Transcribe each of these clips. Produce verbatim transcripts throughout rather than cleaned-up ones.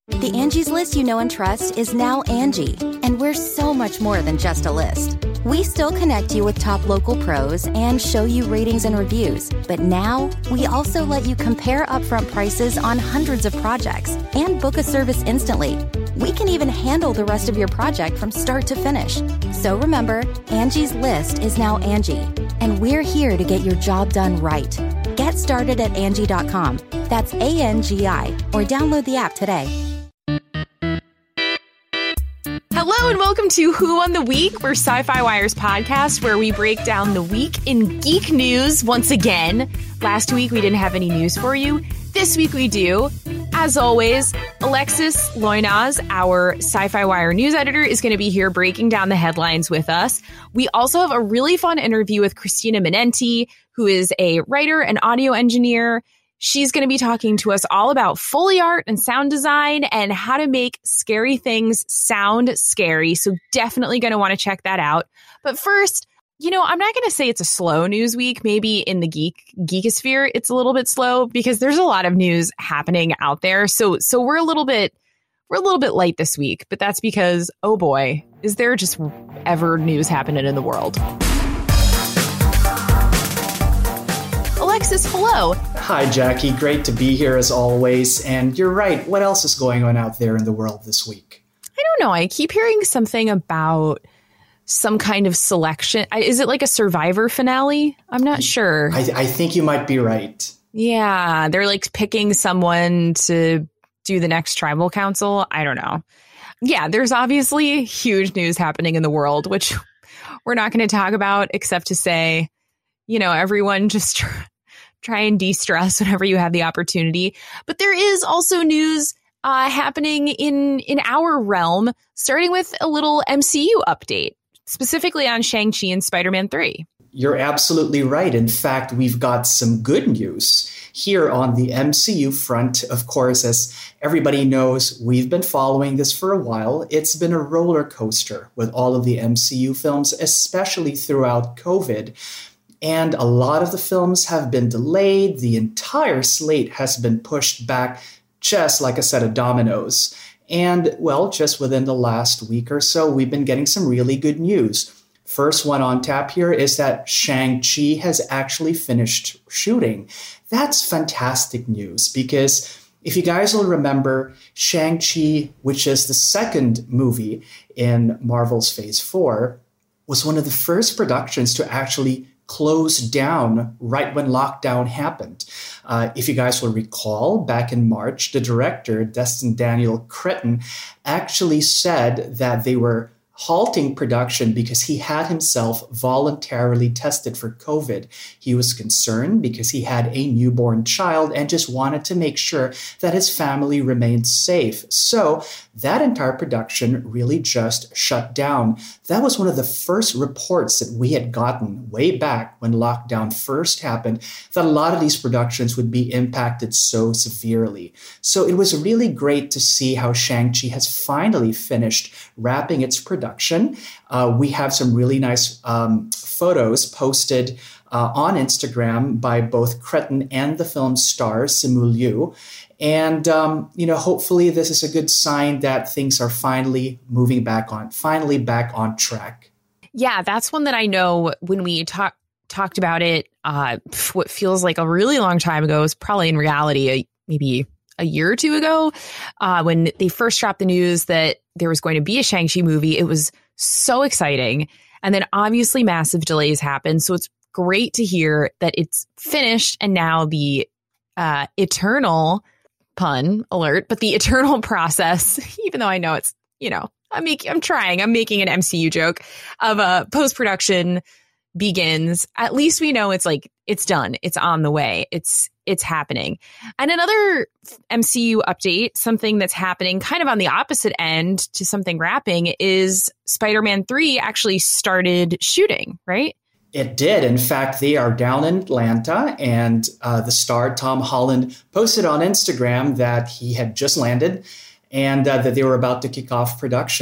The Angie's List you know and trust is now Angie, and we're so much more than just a list. We still connect you with top local pros and show you ratings and reviews, but now we also let you compare upfront prices on hundreds of projects and book a service instantly. We can even handle the rest of your project from start to finish. So remember, Angie's List is now Angie, and we're here to get your job done right. Get started at Angie dot com. That's A N G I, or download the app today. Hello and welcome to Who Won the Week? We're Sci-Fi Wire's podcast where we break down the week in geek news once again. Last week we didn't have any news for you. This week we do. As always, Alexis Loynaz, our Sci-Fi Wire news editor, is going to be here breaking down the headlines with us. We also have a really fun interview with Christina Minenti, who is a writer and audio engineer. She's going to be talking to us all about Foley art and sound design and how to make scary things sound scary. So definitely going to want to check that out. But first, you know, I'm not going to say it's a slow news week. Maybe in the geek geekosphere, it's a little bit slow because there's a lot of news happening out there. So so we're a little bit we're a little bit light this week, but that's because, oh boy, is there just ever news happening in the world? Alexis, hello. Hi, Jackie. Great to be here as always. And you're right. What else is going on out there in the world this week? I don't know. I keep hearing something about some kind of selection. Is it like a Survivor finale? I'm not sure. I, I think you might be right. Yeah. They're like picking someone to do the next tribal council. I don't know. Yeah. There's obviously huge news happening in the world, which we're not going to talk about except to say, you know, everyone just try, try and de-stress whenever you have the opportunity. But there is also news uh, happening in, in our realm, starting with a little M C U update, specifically on Shang-Chi and Spider-Man three. You're absolutely right. In fact, we've got some good news here on the M C U front. Of course, as everybody knows, we've been following this for a while. It's been a roller coaster with all of the M C U films, especially throughout COVID. And a lot of the films have been delayed. The entire slate has been pushed back just like a set of dominoes. And, well, just within the last week or so, we've been getting some really good news. First one on tap here is that Shang-Chi has actually finished shooting. That's fantastic news because if you guys will remember, Shang-Chi, which is the second movie in Marvel's Phase four, was one of the first productions to actually closed down right when lockdown happened. Uh, if you guys will recall, back in March, the director, Destin Daniel Cretton, actually said that they were halting production because he had himself voluntarily tested for COVID. He was concerned because he had a newborn child and just wanted to make sure that his family remained safe. So that entire production really just shut down. That was one of the first reports that we had gotten way back when lockdown first happened, that a lot of these productions would be impacted so severely. So it was really great to see how Shang-Chi has finally finished wrapping its production. Uh, we have some really nice um, photos posted uh, on Instagram by both Cretton and the film star Simu Liu. And, um, you know, hopefully this is a good sign that things are finally moving back on, finally back on track. Yeah, that's one that I know when we talk, talked about it, uh, what feels like a really long time ago is probably in reality a, maybe a year or two ago, uh, when they first dropped the news that there was going to be a Shang-Chi movie. It was so exciting. And then obviously massive delays happened. So it's great to hear that it's finished. And now the uh, eternal pun alert, but the eternal process, even though I know it's, you know, I'm making, I'm trying, I'm making an M C U joke of a uh, post-production begins. At least we know it's like, it's done. It's on the way. It's, it's happening. And another M C U update, something that's happening kind of on the opposite end to something wrapping, is Spider-Man three actually started shooting, right? It did. In fact, they are down in Atlanta, and uh, the star, Tom Holland, posted on Instagram that he had just landed and uh, that they were about to kick off production,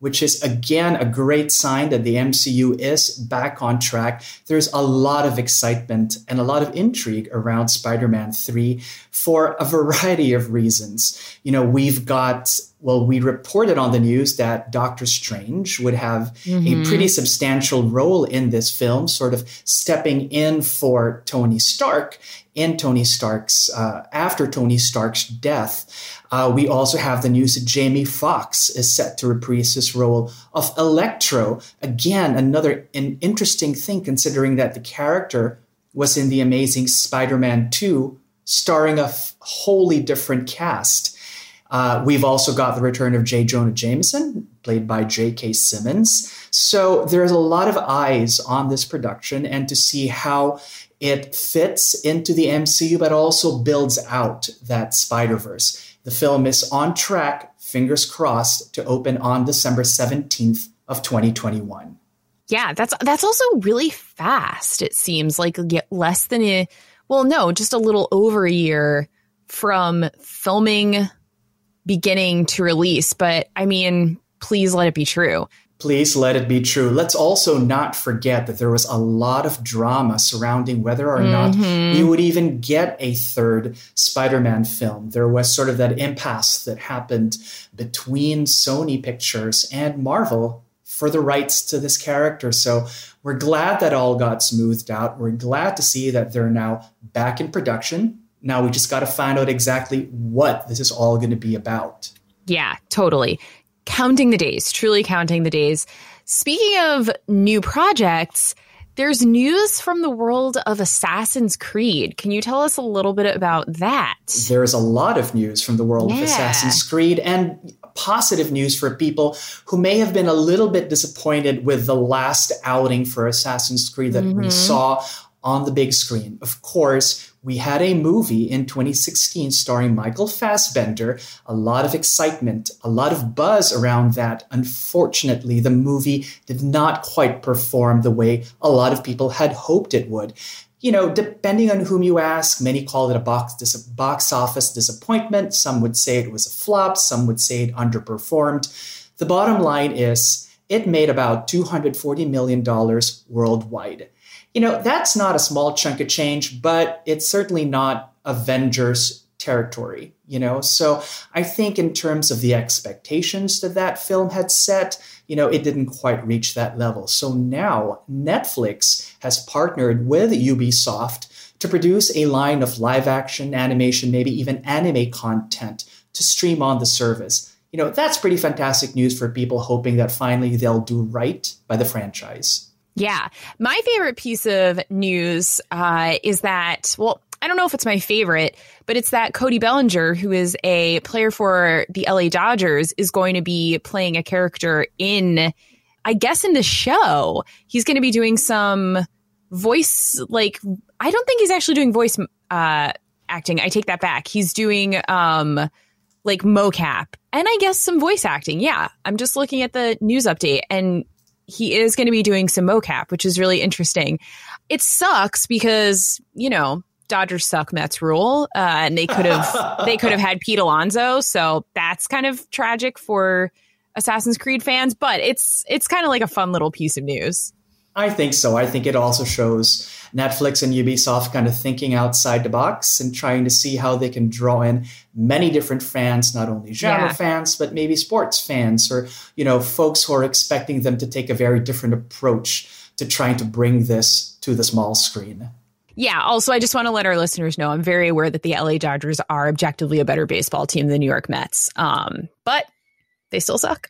which is, again, a great sign that the M C U is back on track. There's a lot of excitement and a lot of intrigue around Spider-Man three for a variety of reasons. You know, we've got, well, we reported on the news that Doctor Strange would have mm-hmm. a pretty substantial role in this film, sort of stepping in for Tony Stark in Tony Stark's, uh, after Tony Stark's death. Uh, we also have the news that Jamie Foxx is set to reprise his role of Electro. Again, another an interesting thing, considering that the character was in The Amazing Spider-Man two, starring a f- wholly different cast. Uh, we've also got the return of J. Jonah Jameson, played by J K. Simmons. So there's a lot of eyes on this production, and to see how it fits into the M C U, but also builds out that Spider-Verse. The film is on track, fingers crossed, to open on December seventeenth of twenty twenty-one. Yeah, that's that's also really fast. It seems like less than a, well, no, just a little over a year from filming beginning to release. But I mean, please let it be true. Please let it be true. Let's also not forget that there was a lot of drama surrounding whether or mm-hmm. not we would even get a third Spider-Man film. There was sort of that impasse that happened between Sony Pictures and Marvel for the rights to this character. So we're glad that all got smoothed out. We're glad to see that they're now back in production. Now we just got to find out exactly what this is all going to be about. Yeah, totally. Counting the days, truly counting the days. Speaking of new projects, there's news from the world of Assassin's Creed. Can you tell us a little bit about that? There's a lot of news from the world yeah. of Assassin's Creed, and positive news for people who may have been a little bit disappointed with the last outing for Assassin's Creed that mm-hmm. we saw on the big screen. Of course, we had a movie in twenty sixteen starring Michael Fassbender, a lot of excitement, a lot of buzz around that. Unfortunately, the movie did not quite perform the way a lot of people had hoped it would. You know, depending on whom you ask, many call it a box, dis- box office disappointment. Some would say it was a flop. Some would say it underperformed. The bottom line is it made about two hundred forty million dollars worldwide. You know, that's not a small chunk of change, but it's certainly not Avengers territory, you know? So I think in terms of the expectations that that film had set, you know, it didn't quite reach that level. So now Netflix has partnered with Ubisoft to produce a line of live action, animation, maybe even anime content to stream on the service. You know, that's pretty fantastic news for people hoping that finally they'll do right by the franchise. Yeah. My favorite piece of news uh, is that, well, I don't know if it's my favorite, but it's that Cody Bellinger, who is a player for the L A Dodgers, is going to be playing a character in, I guess, in the show. He's going to be doing some voice, like, I don't think he's actually doing voice uh, acting. I take that back. He's doing um, like mocap and I guess some voice acting. Yeah. I'm just looking at the news update, and he is going to be doing some mocap, which is really interesting. It sucks because, you know, Dodgers suck, Mets rule, uh, and they could have they could have had Pete Alonso, so that's kind of tragic for Assassin's Creed fans. But it's it's kind of like a fun little piece of news. I think so. I think it also shows Netflix and Ubisoft kind of thinking outside the box and trying to see how they can draw in many different fans, not only genre yeah. fans, but maybe sports fans or, you know, folks who are expecting them to take a very different approach to trying to bring this to the small screen. Yeah. Also, I just want to let our listeners know I'm very aware that the L A Dodgers are objectively a better baseball team than the New York Mets. Um, but they still suck.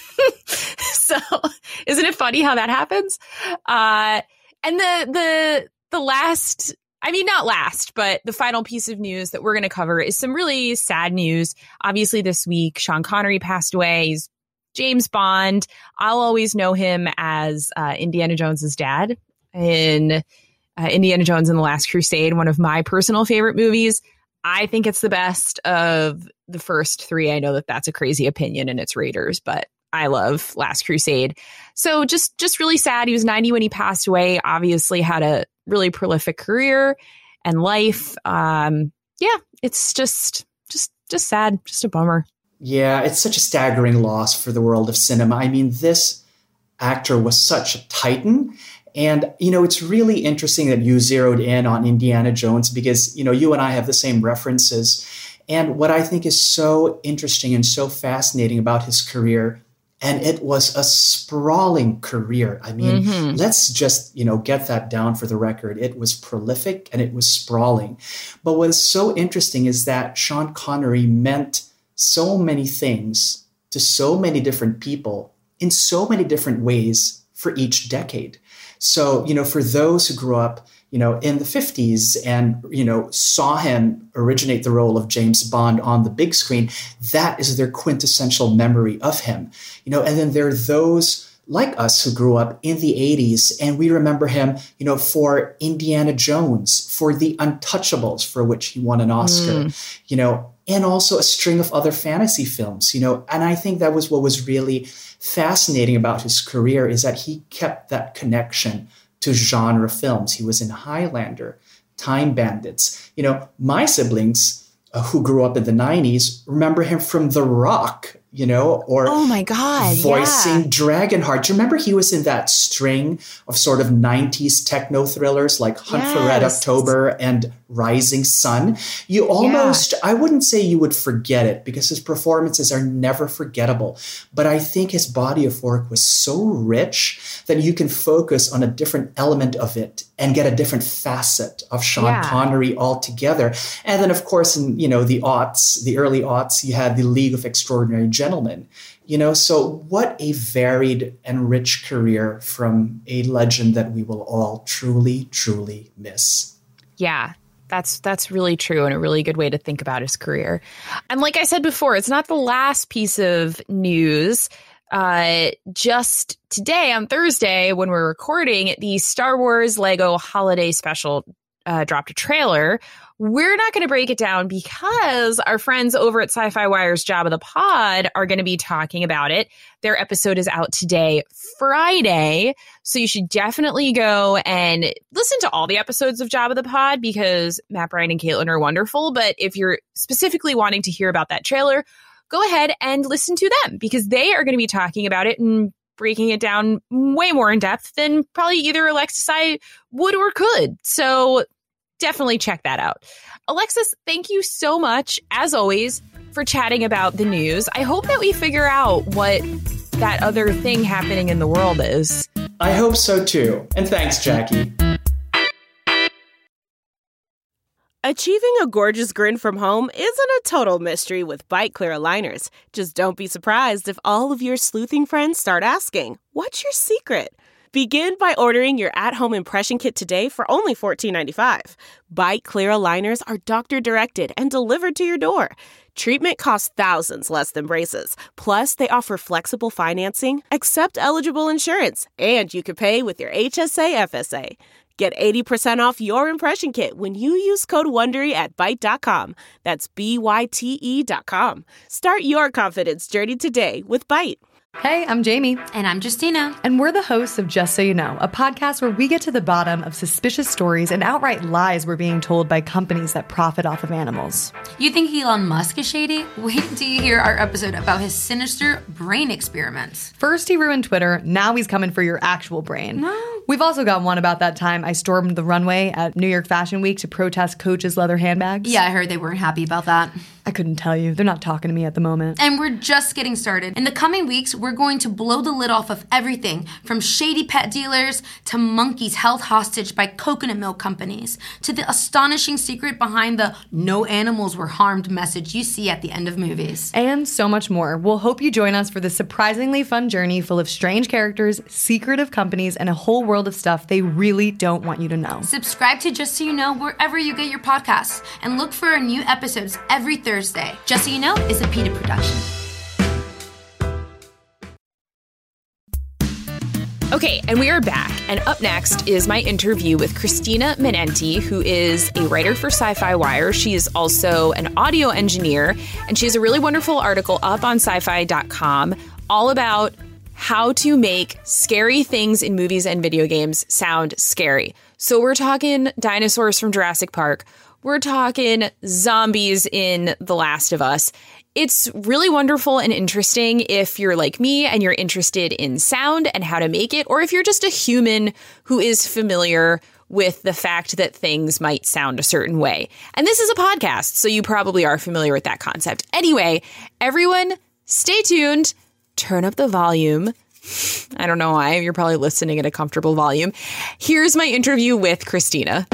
So isn't it funny how that happens? Uh, and the the the last, I mean, not last, but the final piece of news that we're going to cover is some really sad news. Obviously, this week, Sean Connery passed away. He's James Bond. I'll always know him as uh, Indiana Jones's dad in uh, Indiana Jones and the Last Crusade, one of my personal favorite movies. I think it's the best of the first three. I know that that's a crazy opinion and it's Raiders, but I love Last Crusade. So just just really sad. He was ninety when he passed away. Obviously had a really prolific career and life. Um, yeah, it's just just just sad. Just a bummer. Yeah, it's such a staggering loss for the world of cinema. I mean, this actor was such a titan. And, you know, it's really interesting that you zeroed in on Indiana Jones because, you know, you and I have the same references. And what I think is so interesting and so fascinating about his career, and it was a sprawling career. I mean, mm-hmm. let's just, you know, get that down for the record. It was prolific and it was sprawling. But what is so interesting is that Sean Connery meant so many things to so many different people in so many different ways for each decade. So, you know, for those who grew up, you know, in the fifties and, you know, saw him originate the role of James Bond on the big screen, that is their quintessential memory of him. You know, and then there are those like us who grew up in the eighties and we remember him, you know, for Indiana Jones, for The Untouchables, for which he won an Oscar, mm. you know, and also a string of other fantasy films, you know, and I think that was what was really fascinating about his career is that he kept that connection to genre films. He was in Highlander, Time Bandits. You know, my siblings uh, who grew up in the nineties remember him from The Rock, you know, or oh my God, voicing yeah. Dragonheart. Do you remember he was in that string of sort of nineties techno thrillers like Hunt yes. for Red October and Rising Sun? You almost, yeah. I wouldn't say you would forget it because his performances are never forgettable. But I think his body of work was so rich that you can focus on a different element of it and get a different facet of Sean yeah. Connery altogether. And then, of course, in, you know, the aughts, the early aughts, you had the League of Extraordinary Gentlemen. You know, so what a varied and rich career from a legend that we will all truly, truly miss. Yeah. That's that's really true and a really good way to think about his career. And like I said before, it's not the last piece of news. Uh, just today on Thursday, when we're recording, the Star Wars Lego Holiday Special uh, dropped a trailer. We're not going to break it down because our friends over at Sci-Fi Wire's Job of the Pod are going to be talking about it. Their episode is out today, Friday. So you should definitely go and listen to all the episodes of Job of the Pod because Matt, Brian, and Caitlin are wonderful. But if you're specifically wanting to hear about that trailer, go ahead and listen to them because they are going to be talking about it and breaking it down way more in depth than probably either Alexis I would or could. So definitely check that out. Alexis, thank you so much, as always, for chatting about the news. I hope that we figure out what that other thing happening in the world is. I hope so, too. And thanks, Jackie. Achieving a gorgeous grin from home isn't a total mystery with Byte Clear aligners. Just don't be surprised if all of your sleuthing friends start asking, "What's your secret?" Begin by ordering your at-home impression kit today for only fourteen ninety-five. Byte Clear aligners are doctor-directed and delivered to your door. Treatment costs thousands less than braces. Plus, they offer flexible financing, accept eligible insurance, and you can pay with your H S A F S A. Get eighty percent off your impression kit when you use code WONDERY at byte dot com. That's B Y T E dot com. Start your confidence journey today with Byte. Hey, I'm Jamie. And I'm Justina. And we're the hosts of Just So You Know, a podcast where we get to the bottom of suspicious stories and outright lies we're being told by companies that profit off of animals. You think Elon Musk is shady? Wait till you hear our episode about his sinister brain experiments. First he ruined Twitter, now he's coming for your actual brain. No. We've also got one about that time I stormed the runway at New York Fashion Week to protest Coach's leather handbags. Yeah, I heard they weren't happy about that. I couldn't tell you. They're not talking to me at the moment. And we're just getting started. In the coming weeks, we're going to blow the lid off of everything from shady pet dealers to monkeys held hostage by coconut milk companies to the astonishing secret behind the "no animals were harmed" message you see at the end of movies. And so much more. We'll hope you join us for this surprisingly fun journey full of strange characters, secretive companies, and a whole world of stuff they really don't want you to know. Subscribe to Just So You Know wherever you get your podcasts and look for our new episodes every Thursday. Just So You Know is a PETA production. Okay, and we are back. And up next is my interview with Christina Menenti, who is a writer for Sci-Fi Wire. She is also an audio engineer, and she has a really wonderful article up on sci fi dot com all about how to make scary things in movies and video games sound scary. So we're talking dinosaurs from Jurassic Park. We're talking zombies in The Last of Us. It's really wonderful and interesting if you're like me and you're interested in sound and how to make it, or if you're just a human who is familiar with the fact that things might sound a certain way. And this is a podcast, so you probably are familiar with that concept. Anyway, everyone, stay tuned. Turn up the volume. I don't know why. You're probably listening at a comfortable volume. Here's my interview with Christina.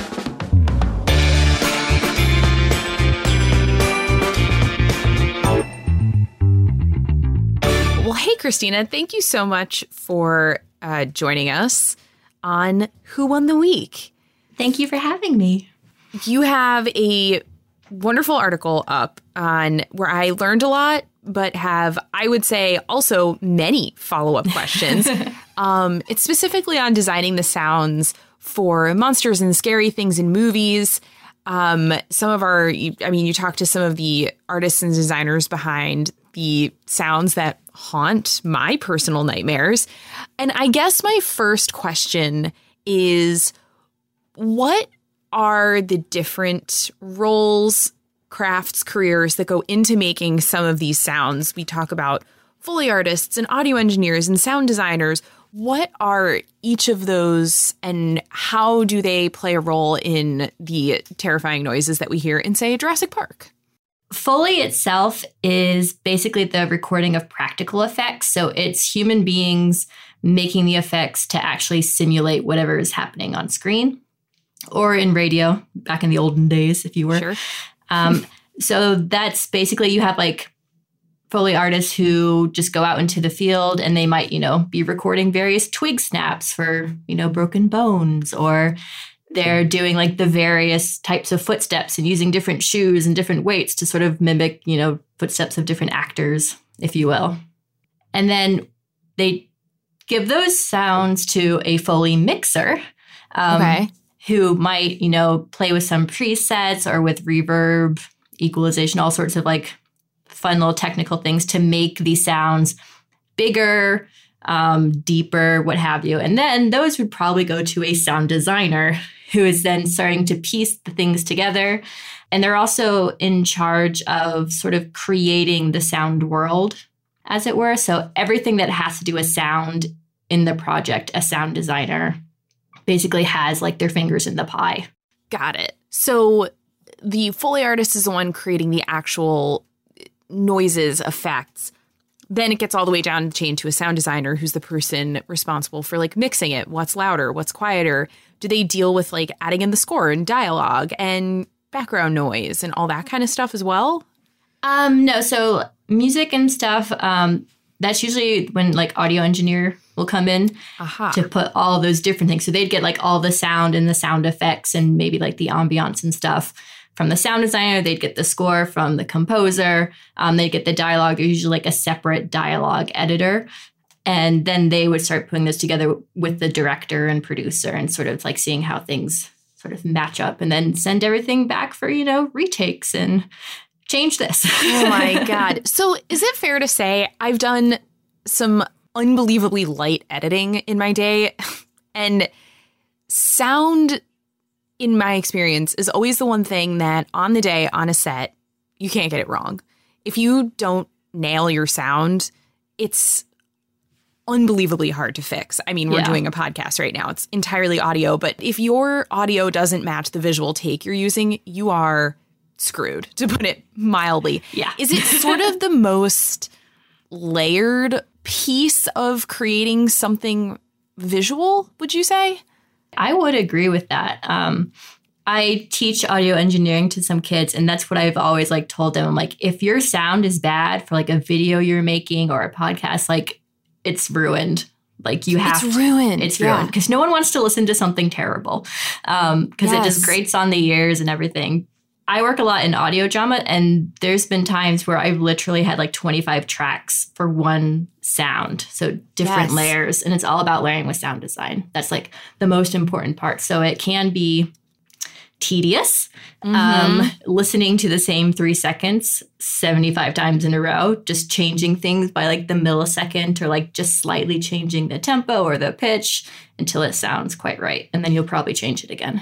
Well, hey, Christina, thank you so much for uh, joining us on Who Won the Week. Thank you for having me. You have a wonderful article up on where I learned a lot, but have, I would say, also many follow-up questions. um, it's specifically on designing the sounds for monsters and scary things in movies. Um, some of our, I mean, you talked to some of the artists and designers behind the sounds that haunt my personal nightmares. And I guess my first question is, what are the different roles, crafts, careers that go into making some of these sounds? We talk about Foley artists and audio engineers and sound designers. What are each of those, and how do they play a role in the terrifying noises that we hear in, say, Jurassic Park? Foley itself is basically the recording of practical effects. So it's human beings making the effects to actually simulate whatever is happening on screen or in radio, back in the olden days, if you were. Sure. um, so that's basically, you have like Foley artists who just go out into the field and they might, you know, be recording various twig snaps for, you know, broken bones, or they're doing like the various types of footsteps and using different shoes and different weights to sort of mimic, you know, footsteps of different actors, if you will. And then they give those sounds to a Foley mixer, um, Okay. who might, you know, play with some presets or with reverb, equalization, all sorts of like fun little technical things to make these sounds bigger, um, deeper, what have you. And then those would probably go to a sound designer who is then starting to piece the things together. And they're also in charge of sort of creating the sound world, as it were. So everything that has to do with sound in the project, a sound designer basically has like their fingers in the pie. Got it. So the Foley artist is the one creating the actual noises, effects. Then it gets all the way down the chain to a sound designer who's the person responsible for like mixing it. What's louder? What's quieter? Do they deal with like adding in the score and dialogue and background noise and all that kind of stuff as well? Um, no, so music and stuff, um, that's usually when like audio engineer will come in Aha. to put all those different things. So they'd get like all the sound and the sound effects and maybe like the ambiance and stuff from the sound designer. They'd get the score from the composer. Um, they'd get the dialogue. There's usually like a separate dialogue editor. And then they would start putting this together with the director and producer and sort of like seeing how things sort of match up, and then send everything back for, you know, retakes and change this. Oh my God. So is it fair to say I've done some unbelievably light editing in my day, and sound, in my experience, is always the one thing that on the day, on a set, you can't get it wrong. If you don't nail your sound, it's unbelievably hard to fix. I mean, we're Yeah. doing a podcast right now. It's entirely audio, but if your audio doesn't match the visual take you're using, you are screwed, to put it mildly. Yeah. Is it sort of the most layered piece of creating something visual, would you say? I would agree with that. Um, I teach audio engineering to some kids, and that's what I've always like told them. I'm like, if your sound is bad for like a video you're making or a podcast, like it's ruined. Like you have It's to- ruined. It's Yeah. ruined because no one wants to listen to something terrible um, because it Yes. just grates on the ears and everything. I work a lot in audio drama, and there's been times where I've literally had like twenty-five tracks for one sound. So different Yes. layers, and it's all about layering with sound design. That's like the most important part. So it can be tedious, um, listening to the same three seconds seventy-five times in a row, just changing things by like the millisecond, or like just slightly changing the tempo or the pitch until it sounds quite right. And then you'll probably change it again.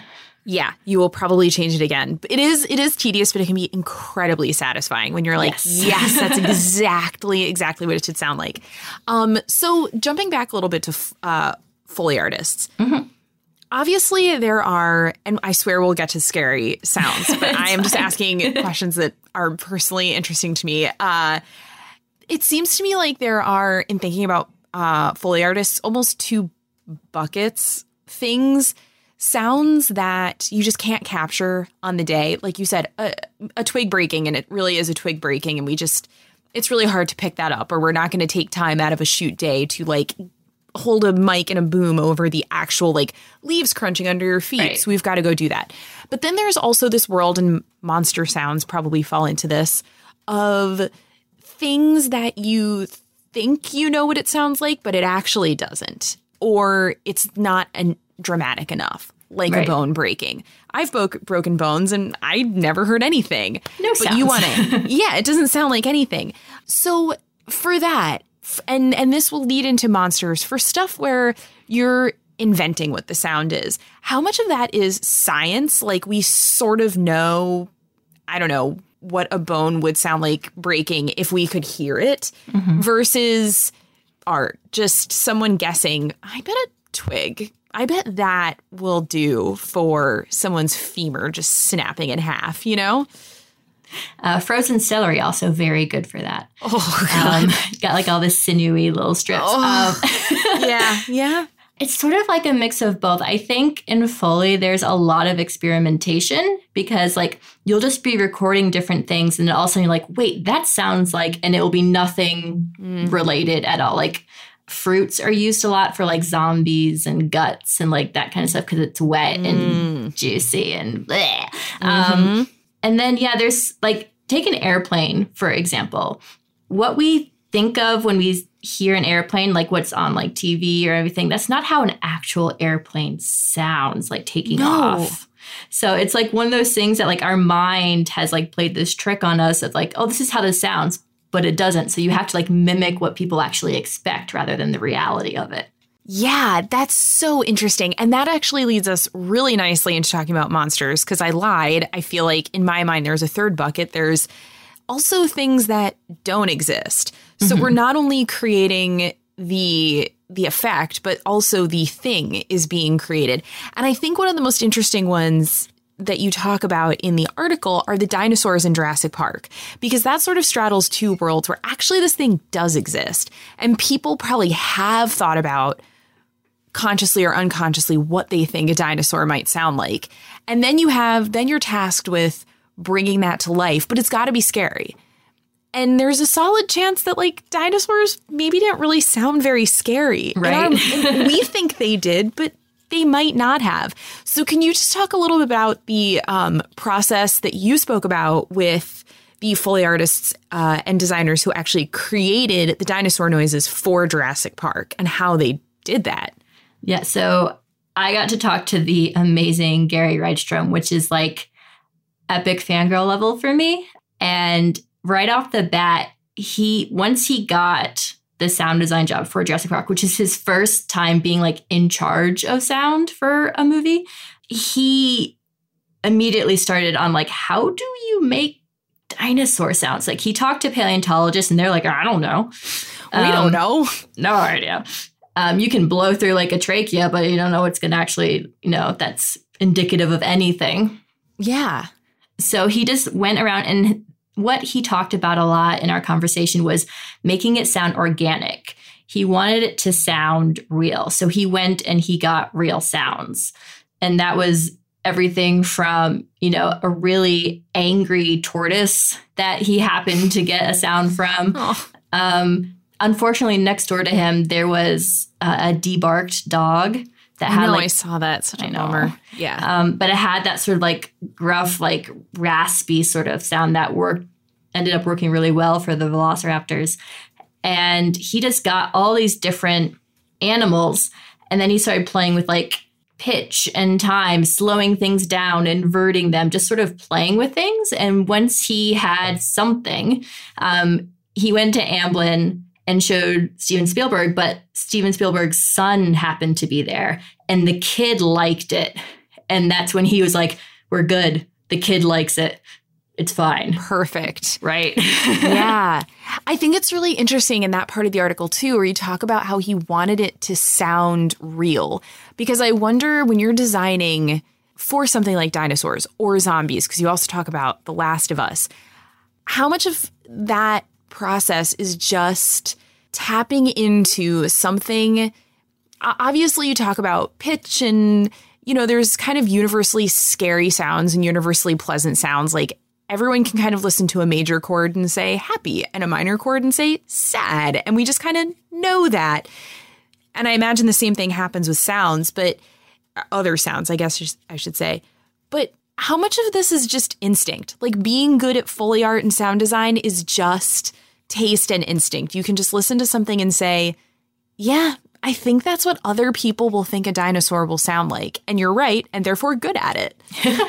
Yeah, you will probably change it again. It is it is tedious, but it can be incredibly satisfying when you're like, yes, yes that's exactly, exactly what it should sound like. Um, so jumping back a little bit to uh, Foley artists. Mm-hmm. Obviously, there are, and I swear we'll get to scary sounds, but I am just asking questions that are personally interesting to me. Uh, it seems to me like there are, in thinking about uh, Foley artists, almost two buckets, things, sounds that you just can't capture on the day. Like you said, a, a twig breaking, and it really is a twig breaking, and we just, it's really hard to pick that up, or we're not going to take time out of a shoot day to like hold a mic and a boom over the actual like leaves crunching under your feet. Right. So we've got to go do that. But then there's also this world, and monster sounds probably fall into this, of things that you think you know what it sounds like, but it actually doesn't. Or it's not an, dramatic enough, like right. a bone breaking. I've bo- broken bones and I never heard anything. No but sounds. You want it. Yeah, it doesn't sound like anything. So for that, And and this will lead into monsters, for stuff where you're inventing what the sound is. How much of that is science? Like we sort of know, I don't know, what a bone would sound like breaking if we could hear it, mm-hmm. versus art. Just someone guessing, I bet a twig, I bet that will do for someone's femur just snapping in half, you know? Uh, frozen celery also very good for that. Oh, God. Um, got like all this sinewy little strips. Oh. Um, yeah, yeah. It's sort of like a mix of both. I think in Foley, there's a lot of experimentation, because like you'll just be recording different things and then all of a sudden you're like, wait, that sounds like, and it will be nothing mm. related at all. Like fruits are used a lot for like zombies and guts and like that kind of stuff, because it's wet mm. and juicy and bleh. Mm-hmm. Um, and then, yeah, there's like, take an airplane, for example. What we think of when we hear an airplane, like what's on like T V or everything, that's not how an actual airplane sounds, like taking no. off. So it's like one of those things that like our mind has like played this trick on us of like, oh, this is how this sounds, but it doesn't. So you have to like mimic what people actually expect rather than the reality of it. Yeah, that's so interesting. And that actually leads us really nicely into talking about monsters, because I lied. I feel like in my mind, there's a third bucket. There's also things that don't exist. So mm-hmm. we're not only creating the the effect, but also the thing is being created. And I think one of the most interesting ones that you talk about in the article are the dinosaurs in Jurassic Park, because that sort of straddles two worlds where actually this thing does exist. And people probably have thought about, consciously or unconsciously, what they think a dinosaur might sound like. And then you have, then you're tasked with bringing that to life, but it's got to be scary. And there's a solid chance that like dinosaurs maybe didn't really sound very scary. Right. And, our, and we think they did, but they might not have. So can you just talk a little bit about the um, process that you spoke about with the Foley artists uh, and designers who actually created the dinosaur noises for Jurassic Park and how they did that? Yeah, so I got to talk to the amazing Gary Rydstrom, which is like epic fangirl level for me. And right off the bat, he once he got the sound design job for Jurassic Park, which is his first time being like in charge of sound for a movie, he immediately started on like, how do you make dinosaur sounds? Like he talked to paleontologists and they're like, I don't know. We um, don't know. No idea. Um, you can blow through like a trachea, but you don't know what's going to actually, you know, that's indicative of anything. Yeah. So he just went around, and what he talked about a lot in our conversation was making it sound organic. He wanted it to sound real. So he went and he got real sounds. And that was everything from, you know, a really angry tortoise that he happened to get a sound from. Oh. Um, unfortunately, next door to him, there was uh, a debarked dog that had no, like, I saw that. Such a I know. bummer. Yeah. Um, but it had that sort of like gruff, like raspy sort of sound that worked, ended up working really well for the velociraptors. And he just got all these different animals. And then he started playing with like pitch and time, slowing things down, inverting them, just sort of playing with things. And once he had something, um, he went to Amblin and showed Steven Spielberg, but Steven Spielberg's son happened to be there, and the kid liked it. And that's when he was like, we're good. The kid likes it. It's fine. Perfect. Right? Yeah. I think it's really interesting in that part of the article, too, where you talk about how he wanted it to sound real. Because I wonder when you're designing for something like dinosaurs or zombies, because you also talk about The Last of Us, how much of that process is just tapping into something. Obviously, you talk about pitch and, you know, there's kind of universally scary sounds and universally pleasant sounds. Like everyone can kind of listen to a major chord and say happy and a minor chord and say sad. And we just kind of know that. And I imagine the same thing happens with sounds, but other sounds, I guess I should say. But how much of this is just instinct? Like being good at Foley art and sound design is just taste and instinct. You can just listen to something and say, yeah, I think that's what other people will think a dinosaur will sound like. And you're right, and therefore good at it.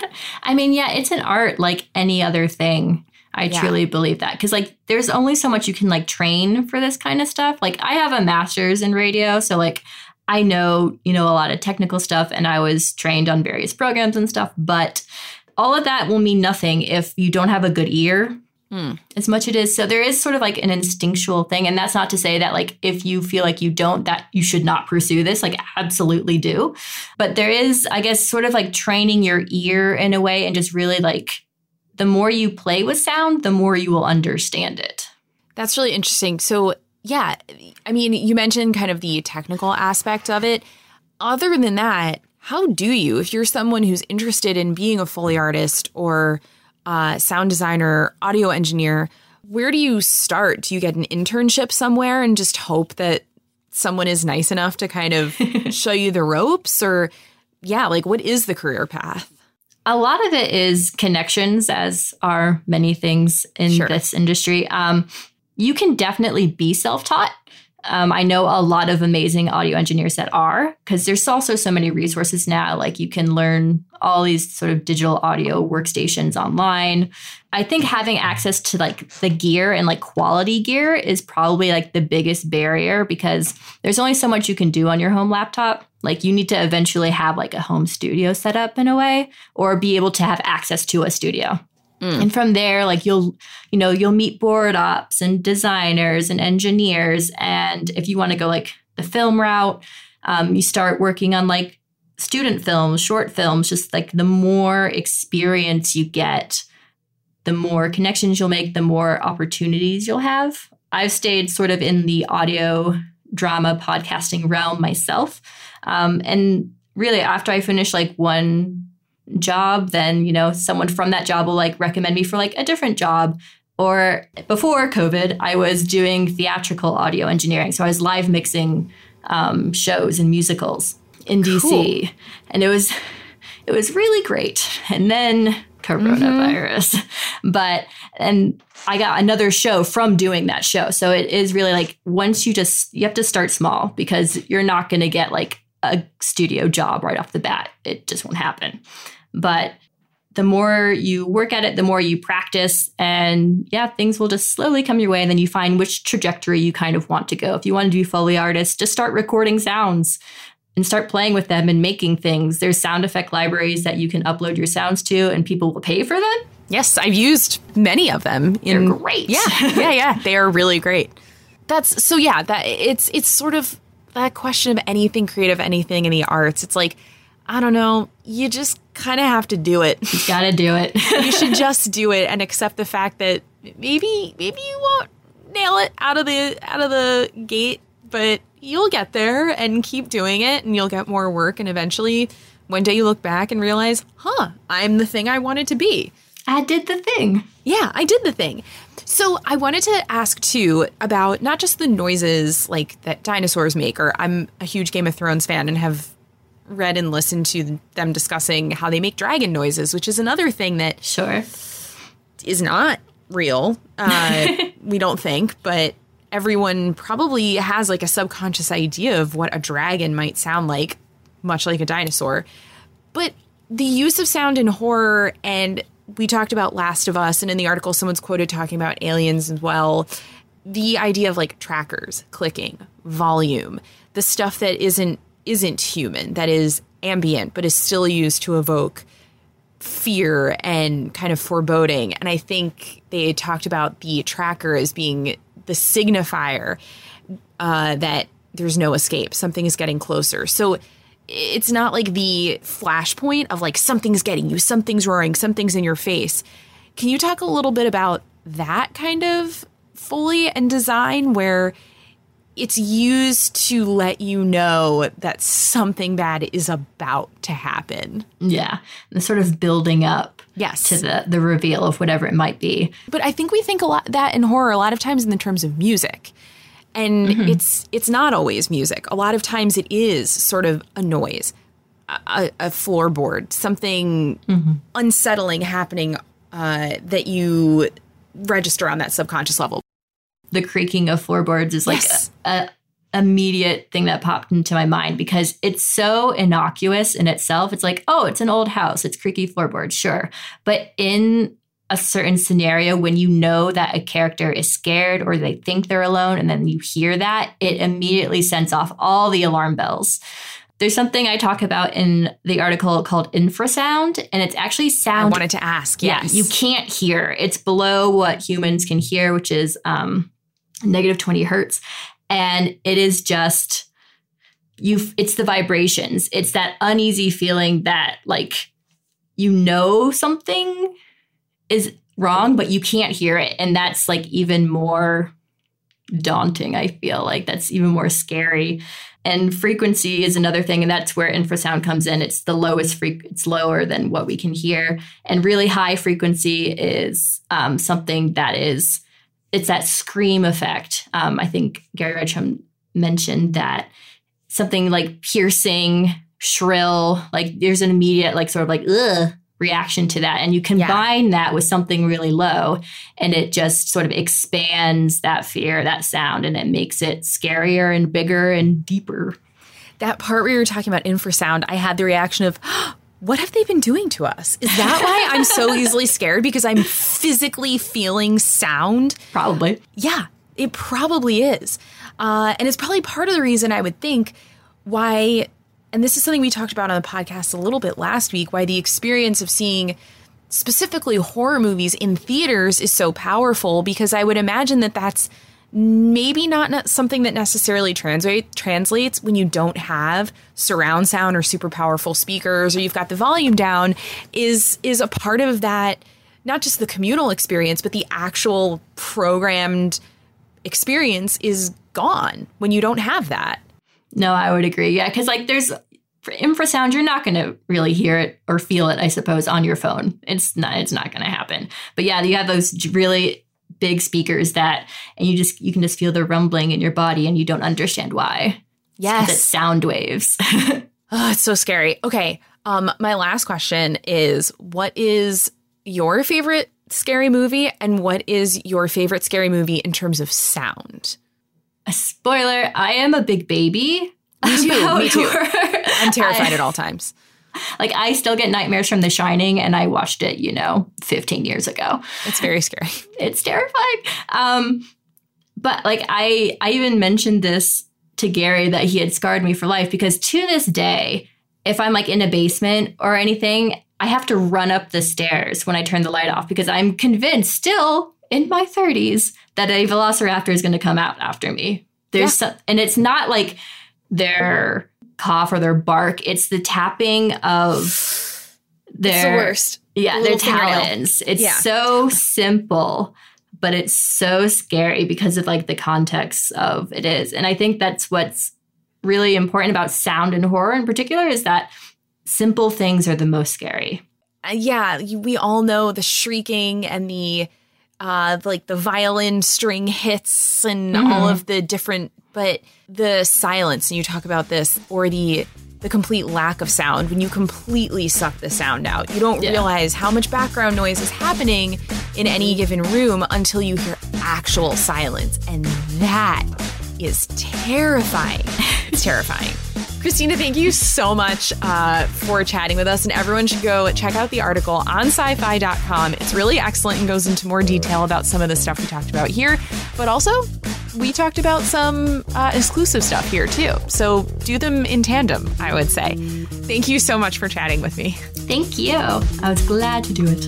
I mean, yeah, it's an art like any other thing. I yeah. truly believe that. Because, like, there's only so much you can, like, train for this kind of stuff. Like, I have a master's in radio, so, like, I know, you know, a lot of technical stuff, and I was trained on various programs and stuff. But all of that will mean nothing if you don't have a good ear. Mm. As much it is. So there is sort of like an instinctual thing. And that's not to say that like if you feel like you don't, that you should not pursue this, like absolutely do. But there is, I guess, sort of like training your ear in a way and just really like the more you play with sound, the more you will understand it. That's really interesting. So yeah, I mean, you mentioned kind of the technical aspect of it. Other than that, how do you, if you're someone who's interested in being a Foley artist or Uh, sound designer, audio engineer, where do you start? Do you get an internship somewhere and just hope that someone is nice enough to kind of show you the ropes? Or, yeah, like what is the career path? A lot of it is connections, as are many things in sure. this industry. Um, you can definitely be self-taught. Um, I know a lot of amazing audio engineers that are, because there's also so many resources now. Like you can learn all these sort of digital audio workstations online. I think having access to like the gear and like quality gear is probably like the biggest barrier because there's only so much you can do on your home laptop. Like you need to eventually have like a home studio set up in a way or be able to have access to a studio. Mm. And from there, like you'll, you know, you'll meet board ops and designers and engineers. And if you want to go like the film route, um, you start working on like student films, short films, just like the more experience you get, the more connections you'll make, the more opportunities you'll have. I've stayed sort of in the audio drama podcasting realm myself. Um, and really after I finish like one job, then, you know, someone from that job will like recommend me for like a different job. Or before COVID, I was doing theatrical audio engineering. So I was live mixing um, shows and musicals in D C. Cool. And it was it was really great. And then coronavirus. Mm-hmm. But and I got another show from doing that show. So it is really like once you just you have to start small because you're not going to get like a studio job right off the bat. It just won't happen. But the more you work at it, the more you practice. And yeah, things will just slowly come your way. And then you find which trajectory you kind of want to go. If you want to be Foley artist, just start recording sounds and start playing with them and making things. There's sound effect libraries that you can upload your sounds to and people will pay for them. Yes, I've used many of them. In, They're great. Yeah, yeah, yeah. They are really great. That's so yeah, that it's it's sort of that question of anything creative, anything in the arts. It's like, I don't know, you just kind of have to do it. You gotta do it. You should just do it and accept the fact that maybe maybe you won't nail it out of the out of the gate, but you'll get there and keep doing it and you'll get more work. And eventually one day you look back and realize, huh, I'm the thing I wanted to be. I did the thing. Yeah, I did the thing. So I wanted to ask, too, about not just the noises like that dinosaurs make, or I'm a huge Game of Thrones fan and have read and listened to them discussing how they make dragon noises, which is another thing that sure is not real, uh, we don't think, but everyone probably has like a subconscious idea of what a dragon might sound like, much like a dinosaur. But the use of sound in horror, and we talked about Last of Us, and in the article someone's quoted talking about Aliens as well, the idea of like trackers, clicking, volume, the stuff that isn't isn't human, that is ambient, but is still used to evoke fear and kind of foreboding. And I think they talked about the tracker as being the signifier uh, that there's no escape. Something is getting closer. So it's not like the flashpoint of like something's getting you, something's roaring, something's in your face. Can you talk a little bit about that kind of Foley and design where it's used to let you know that something bad is about to happen? Yeah, the sort of building up yes. to the, the reveal of whatever it might be. But I think we think a lot that in horror a lot of times in the terms of music. And mm-hmm. it's it's not always music. A lot of times it is sort of a noise, a, a floorboard, something mm-hmm. unsettling happening uh, that you register on that subconscious level. The creaking of floorboards is like yes. a, a immediate thing that popped into my mind because it's so innocuous in itself. It's like, oh, it's an old house. It's creaky floorboards, sure. But in a certain scenario, when you know that a character is scared or they think they're alone, and then you hear that, it immediately sends off all the alarm bells. There's something I talk about in the article called infrasound, and it's actually sound. I wanted to ask, yes. Yeah, you can't hear. It's below what humans can hear, which is um, negative twenty hertz. And it is just, you. it's the vibrations. It's that uneasy feeling that, like, you know something is wrong, but you can't hear it. And that's, like, even more daunting, I feel like. That's even more scary. And frequency is another thing, and that's where infrasound comes in. It's the lowest frequency, it's lower than what we can hear. And really high frequency is um, something that is, it's that scream effect. Um, I think Gary Redstrom mentioned that something like piercing, shrill, like there's an immediate, like sort of like, ugh, reaction to that. And you combine yeah. that with something really low, and it just sort of expands that fear, that sound, and it makes it scarier and bigger and deeper. That part where you were talking about infrasound, I had the reaction of, oh, what have they been doing to us? Is that why I'm so easily scared? Because I'm physically feeling sound? Probably. Yeah, it probably is. Uh, and it's probably part of the reason I would think why, and this is something we talked about on the podcast a little bit last week, why the experience of seeing specifically horror movies in theaters is so powerful, because I would imagine that that's maybe not something that necessarily translate, translates when you don't have surround sound or super powerful speakers, or you've got the volume down, is is a part of that, not just the communal experience, but the actual programmed experience is gone when you don't have that. No, I would agree. Yeah, because like there's for infrasound, you're not going to really hear it or feel it, I suppose, on your phone. It's not. It's not going to happen. But yeah, you have those really big speakers that, and you just you can just feel the rumbling in your body, and you don't understand why. Yes, it's sound waves. Oh, it's so scary. Okay, um, my last question is: what is your favorite scary movie, and what is your favorite scary movie in terms of sound? A spoiler, I am a big baby. Me too, me too. Horror. I'm terrified I, at all times. Like, I still get nightmares from The Shining, and I watched it, you know, fifteen years ago. It's very scary. It's terrifying. Um, but, like, I, I even mentioned this to Gary that he had scarred me for life, because to this day, if I'm, like, in a basement or anything, I have to run up the stairs when I turn the light off, because I'm convinced still in my thirties that a velociraptor is going to come out after me. There's yeah. some, and it's not like their cough or their bark. It's the tapping of their it's the worst. Yeah, their talons. It's yeah. so simple, but it's so scary because of like the context of it is. And I think that's what's really important about sound and horror in particular, is that simple things are the most scary. Uh, yeah, we all know the shrieking and the Uh, like the violin string hits and mm-hmm. all of the different, but the silence, and you talk about this, or the the complete lack of sound, when you completely suck the sound out, you don't yeah. realize how much background noise is happening in any given room until you hear actual silence. And that is terrifying. It's terrifying. Christina, thank you so much uh, for chatting with us, and everyone should go check out the article on sci fi dot com. It's really excellent and goes into more detail about some of the stuff we talked about here, but also we talked about some uh, exclusive stuff here too. So do them in tandem, I would say. Thank you so much for chatting with me. Thank you. I was glad to do it.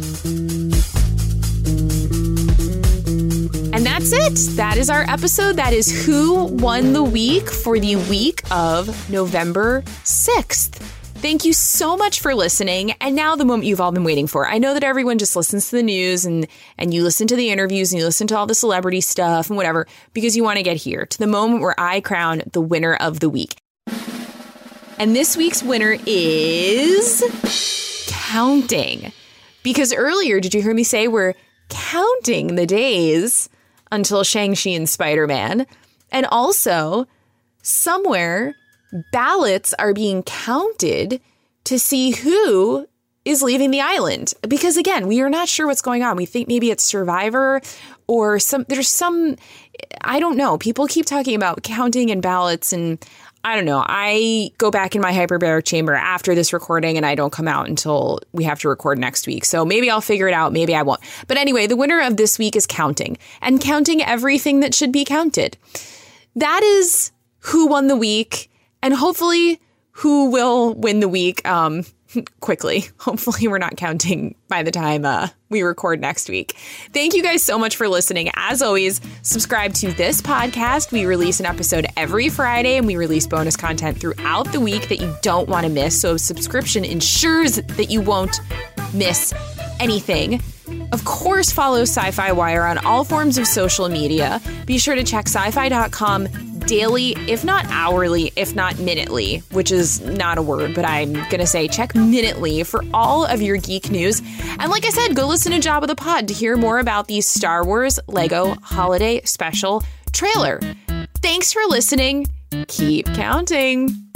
And that's it. That is our episode. That is Who Won the Week for the week of November sixth. Thank you so much for listening. And now the moment you've all been waiting for. I know that everyone just listens to the news and, and you listen to the interviews and you listen to all the celebrity stuff and whatever, because you want to get here to the moment where I crown the winner of the week. And this week's winner is counting. Because earlier, did you hear me say we're counting the days until Shang-Chi and Spider-Man? And also, somewhere, ballots are being counted to see who is leaving the island. Because again, we are not sure what's going on. We think maybe it's Survivor or some, there's some, I don't know. People keep talking about counting and ballots and I don't know. I go back in my hyperbaric chamber after this recording and I don't come out until we have to record next week. So maybe I'll figure it out. Maybe I won't. But anyway, the winner of this week is counting and counting everything that should be counted. That is who won the week. And hopefully who will win the week um, quickly. Hopefully we're not counting by the time uh, we record next week. Thank you guys so much for listening. As always, subscribe to this podcast. We release an episode every Friday and we release bonus content throughout the week that you don't want to miss. So subscription ensures that you won't miss anything. Of course, follow Sci-Fi Wire on all forms of social media. Be sure to check sci fi dot com daily, if not hourly, if not minutely, which is not a word, but I'm going to say check minutely for all of your geek news. And like I said, go listen to Job of the Pod to hear more about the Star Wars Lego Holiday Special trailer. Thanks for listening. Keep counting.